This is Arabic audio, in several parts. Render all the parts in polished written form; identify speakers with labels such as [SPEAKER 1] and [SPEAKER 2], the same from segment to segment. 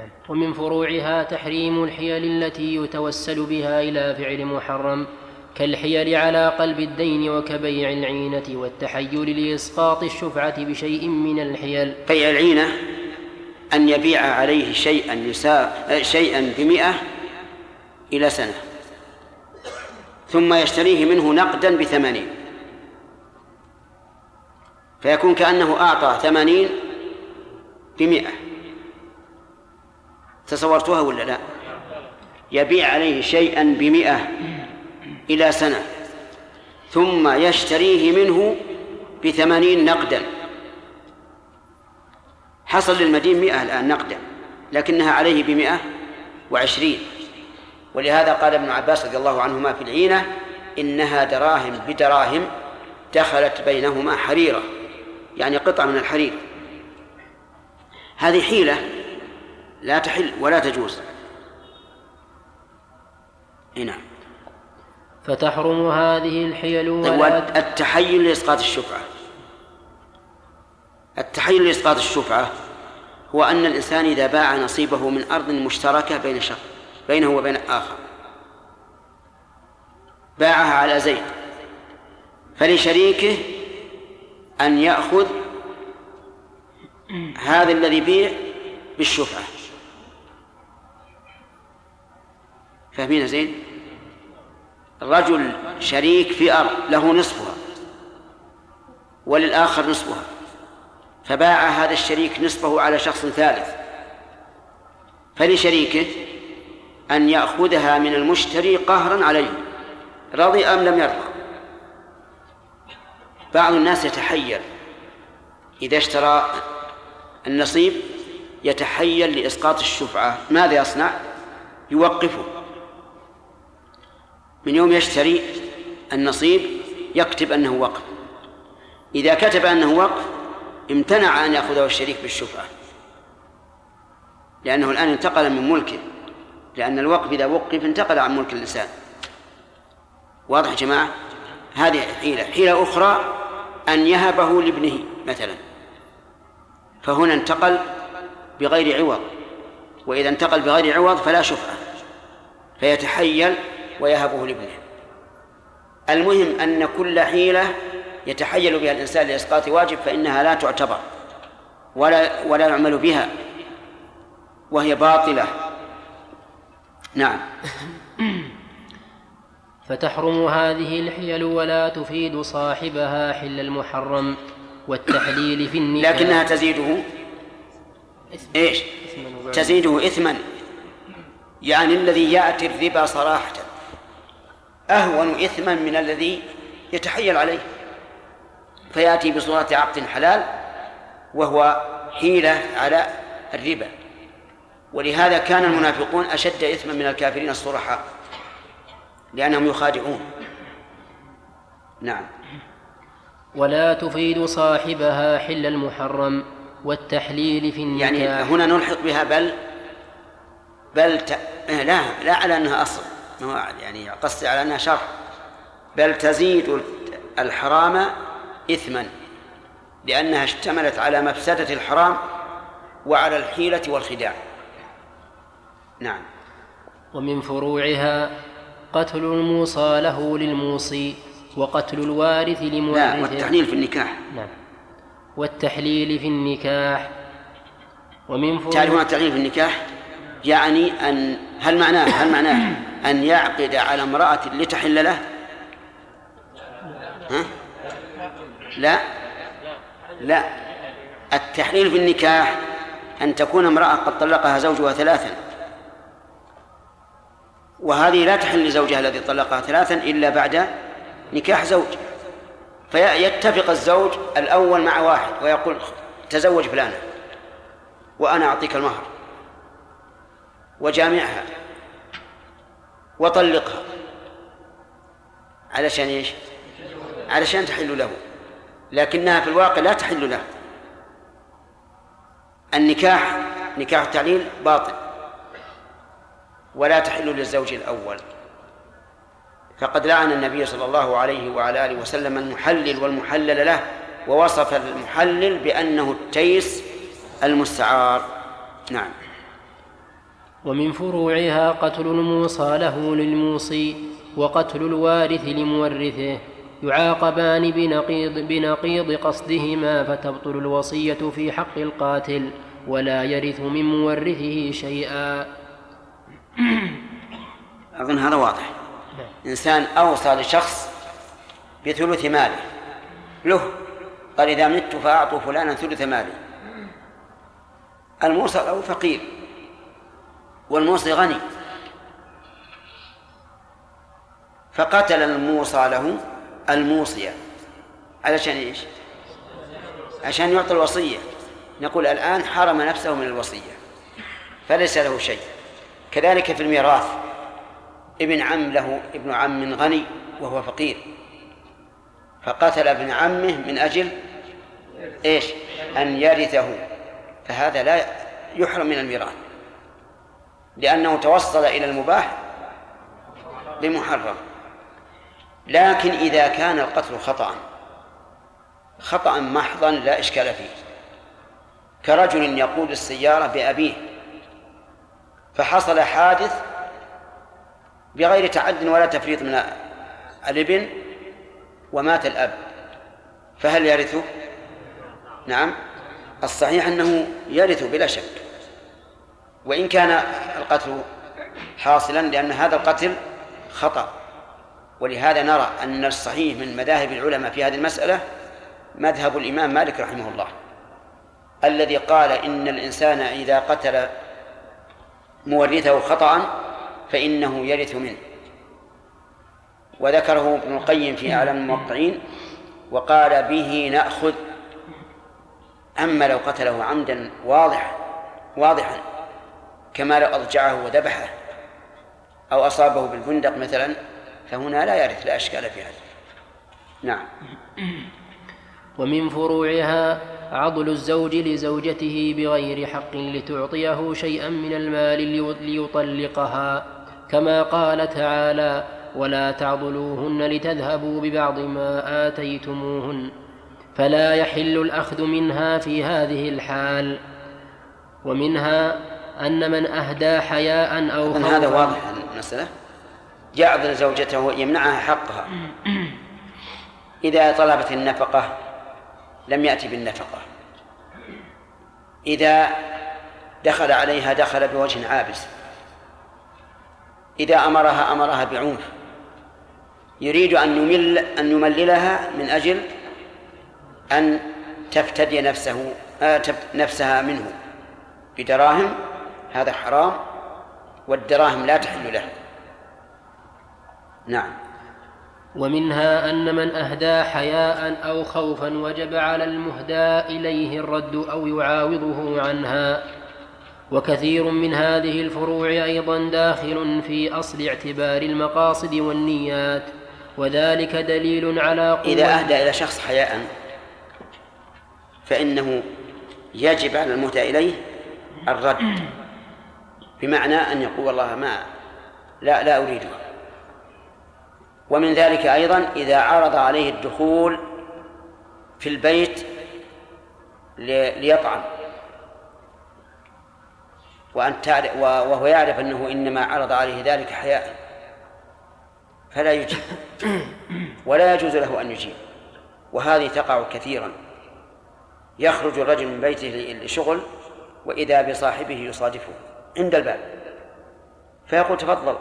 [SPEAKER 1] نعم. ومن فروعها تحريم الحيل التي يتوسل بها إلى فعل محرم، كالحيل على قلب الدين وكبيع العينة والتحيل لإسقاط الشفعة بشيء من الحيل.
[SPEAKER 2] بيع العينة أن يبيع عليه شيئا ب100 إلى سنة، ثم يشتريه منه نقدا ب80، فيكون كأنه أعطى 80 ب100. تصورتها ولا لا؟ يبيع عليه شيئا ب100 إلى سنة، ثم يشتريه منه ب80 نقدا. حصل للمدين 100 الآن نقدا، لكنها عليه ب120. ولهذا قال ابن عباس رضي الله عنهما في العينة: إنها دراهم بدراهم دخلت بينهما حريرة، يعني قطعة من الحرير. هذه حيلة لا تحل ولا تجوز. نعم.
[SPEAKER 1] فتحرم هذه الحيل
[SPEAKER 2] التحيل لإسقاط الشفعة. التحيل لإسقاط الشفعة هو أن الإنسان إذا باع نصيبه من أرض مشتركة بينه وبين آخر، باعها على زيد، فلشريكه أن يأخذ هذا الذي بيع بالشفعة. فاهمين زين؟ الرجل شريك في أرض له نصفها وللآخر نصفها، فباع هذا الشريك نصفه على شخص ثالث، فلشريكه أن يأخذها من المشتري قهرا عليه، رضي أم لم يرضى. بعض الناس يتحيل إذا اشترى النصيب، يتحيل لإسقاط الشفعة. ماذا يصنع؟ يوقفه من يوم يشتري النصيب، يكتب أنه وقف. إذا كتب أنه وقف امتنع أن يأخذه الشريك بالشفعة، لأنه الآن انتقل من ملكه، لأن الوقف إذا وقف انتقل عن ملك الإنسان. واضح يا جماعة؟ هذه حيلة أخرى أن يهبه لابنه مثلا، فهنا انتقل بغير عوض، وإذا انتقل بغير عوض فلا شفعة، فيتحيل ويهبه لابنه. المهم أن كل حيلة يتحيل بها الإنسان لإسقاط واجب فإنها لا تعتبر ولا يعمل بها، وهي باطلة. نعم.
[SPEAKER 1] فتحرم هذه الحيل ولا تفيد صاحبها حل المحرم والتحليل في النكاح،
[SPEAKER 2] لكنها تزيده إيش؟ تزيده إثما. يعني الذي يأتي الربا صراحة أهون إثما من الذي يتحيل عليه، فيأتي بصورة عقد حلال وهو حيلة على الربا. ولهذا كان المنافقون أشد إثما من الكافرين الصرحاء، لأنهم يخادعون. نعم.
[SPEAKER 1] ولا تفيد صاحبها حل المحرم والتحليل في النكاح.
[SPEAKER 2] يعني هنا نلحق بها لا على أنها أصل، يعني قصد على أنها شرع، بل تزيد الحرام إثما، لأنها اشتملت على مفسدة الحرام وعلى الحيلة والخداع. نعم.
[SPEAKER 1] ومن فروعها قتل الموصى له للموصي، وقتل الوارث لمورثه.
[SPEAKER 2] والتحليل في النكاح.
[SPEAKER 1] نعم. والتحليل في النكاح. ومن فروع
[SPEAKER 2] تعرفون التحليل في النكاح يعني أن هل معناه أن يعقد على امرأة لتحل له؟ ها؟ لا. التحليل في النكاح أن تكون امرأة قد طلقها زوجها 3، وهذه لا تحل لزوجها الذي طلقها 3 إلا بعد نكاح زوج، فيتفق الزوج الأول مع واحد ويقول تزوج فلانة وأنا أعطيك المهر وجامعها وطلقها، علشان إيش؟ علشان تحل له، لكنها في الواقع لا تحل له. النكاح نكاح التعليل باطل ولا تحل للزوج الأول، فقد لعن النبي صلى الله عليه وعلى آله وسلم المحلل والمحلل له، ووصف المحلل بأنه التيس المستعار. نعم.
[SPEAKER 1] ومن فروعها قتل الموصى له للموصي وقتل الوارث لمورثه، يعاقبان بنقيض قصدهما، فتبطل الوصية في حق القاتل ولا يرث من مورثه شيئا.
[SPEAKER 2] أظن هذا واضح. إنسان أوصى لشخص بثلث ماله له، قال إذا مت فأعطوا فلانا ثلث مالي. الموصى له فقير والموصي غني، فقتل الموصى له الموصية علشان إيش؟ عشان يعطي الوصية. نقول الآن حرم نفسه من الوصية فليس له شيء. كذلك في الميراث، ابن عم له ابن عم غني وهو فقير، فقتل ابن عمه من أجل إيش؟ أن يرثه، فهذا لا يحرم من الميراث لأنه توصل إلى المباح بمحرم. لكن إذا كان القتل خطأ محضا لا إشكال فيه، كرجل يقود السيارة بأبيه فحصل حادث بغير تعد ولا تفريط من الابن ومات الأب، فهل يرثه؟ نعم، الصحيح أنه يرث بلا شك، وإن كان القتل حاصلا، لأن هذا القتل خطأ. ولهذا نرى أن الصحيح من مذاهب العلماء في هذه المسألة مذهب الإمام مالك رحمه الله، الذي قال إن الإنسان إذا قتل مورثه خطأ فإنه يرث منه، وذكره ابن القيم في أعلام الموقعين وقال به نأخذ. أما لو قتله عمدا واضحا كما لو أضجعه وذبحه أو أصابه بالبندق مثلا، فهنا لا يرث، لا أشكال في هذا. نعم.
[SPEAKER 1] ومن فروعها عضل الزوج لزوجته بغير حق لتعطيه شيئا من المال ليطلقها، كما قال تعالى: ولا تعضلوهن لتذهبوا ببعض ما آتيتموهن، فلا يحل الأخذ منها في هذه الحال. ومنها أن من أهدى حياء أو خوفا.
[SPEAKER 2] هذا واضح المسألة. يعضل زوجته يمنعها حقها، إذا طلبت النفقة لم يأتي بالنفقة، إذا دخل عليها دخل بوجه عابس، إذا أمرها بعنف، يريد أن يمللها من أجل أن تفتدي نفسها منه بدراهم، هذا حرام، والدراهم لا تحل له. نعم.
[SPEAKER 1] ومنها أن من أهدى حياء أو خوفا وجب على المهدى إليه الرد أو يعاوضه عنها. وكثير من هذه الفروع أيضا داخل في أصل اعتبار المقاصد والنيات، وذلك دليل على قوة.
[SPEAKER 2] إذا أهدى إلى شخص حياء فإنه يجب على المهدى إليه الرد، بمعنى أن يقول والله لا أريدها. ومن ذلك أيضا إذا عرض عليه الدخول في البيت ليطعم وهو يعرف أنه إنما عرض عليه ذلك حياء، فلا يجيب ولا يجوز له أن يجيب. وهذه تقع كثيرا، يخرج الرجل من بيته لشغل وإذا بصاحبه يصادفه عند الباب فيقول تفضل،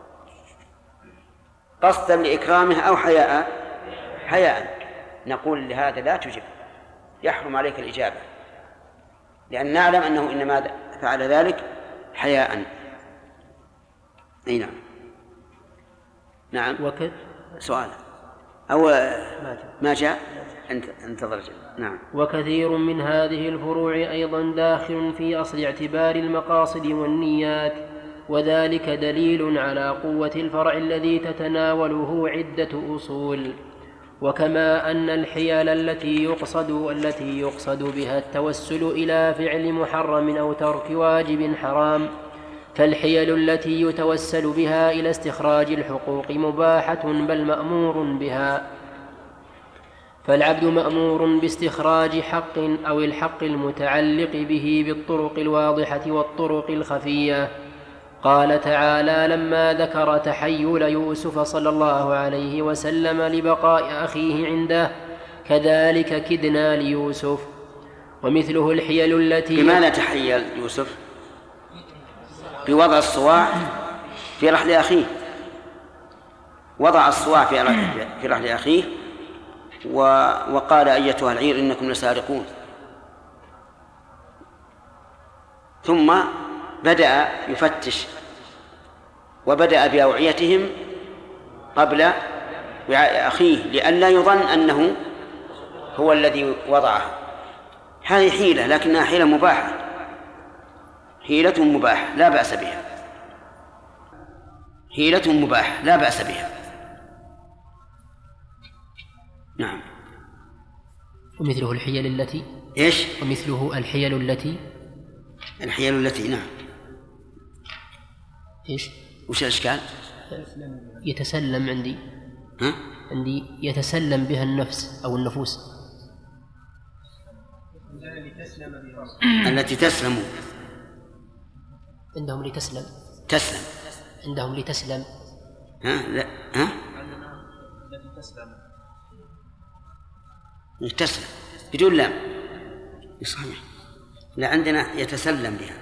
[SPEAKER 2] قصدا لإكرامه أو حياء. نقول لهذا لا تجب، يحرم عليك الإجابة، لأن نعلم أنه إنما فعل ذلك حياء. أي نعم. سؤال أو ما جاء انتظر. نعم.
[SPEAKER 1] وكثير من هذه الفروع أيضا داخل في أصل اعتبار المقاصد والنيات، وذلك دليل على قوة الفرع الذي تتناوله عدة أصول. وكما أن الحيل التي يقصد بها التوسل إلى فعل محرم أو ترك واجب حرام، فالحيل التي يتوسل بها إلى استخراج الحقوق مباحة بل مأمور بها. فالعبد مأمور باستخراج حق أو الحق المتعلق به بالطرق الواضحة والطرق الخفية، قال تعالى لما ذكر تحيل يوسف صلى الله عليه وسلم لبقاء أخيه عنده: كذلك كدنا ليوسف. ومثله الحيل التي
[SPEAKER 2] بماذا تحيل يوسف؟ بوضع الصواع في رحل أخيه، وضع الصواع في رحل أخيه وقال: أيتها العير إنكم لسارقون. ثم بدأ يفتش وبدأ بأوعيتهم قبل وعاء أخيه لئلا يظن أنه هو الذي وضعها. هذه حيلة، لكنها حيلة مباحة، حيلة مباحة لا بأس بها، حيلة مباحة لا بأس بها. نعم.
[SPEAKER 1] ومثله الحيل التي
[SPEAKER 2] إيش؟
[SPEAKER 1] ومثله الحيل التي
[SPEAKER 2] نعم.
[SPEAKER 1] إيش؟
[SPEAKER 2] وش الإشكال؟
[SPEAKER 1] يتسلم عندي يتسلم بها النفس أو النفوس
[SPEAKER 2] التي تسلم
[SPEAKER 1] عندهم لتسلم عندهم لتسلم
[SPEAKER 2] لا تسلم بدون لام صحيح. لا، عندنا يتسلم بها.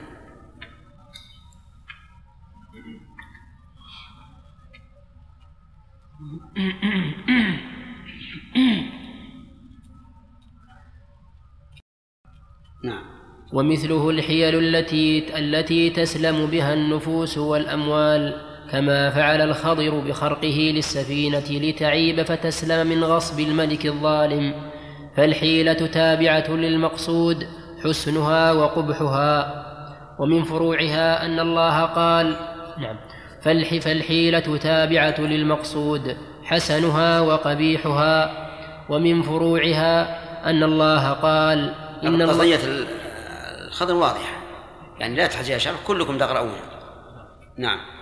[SPEAKER 2] نعم.
[SPEAKER 1] ومثله الحيل التي تسلم بها النفوس والأموال، كما فعل الخضر بخرقه للسفينة لتعيب فتسلم من غصب الملك الظالم. فالحيلة تابعة للمقصود حسنها وقبحها. ومن فروعها أن الله قال فالحيلة تابعة للمقصود حسنها وقبيحها. ومن فروعها أن الله قال
[SPEAKER 2] إن قضية الخضر واضحة، يعني لا تحتاج شرح، كلكم تقرؤون. نعم.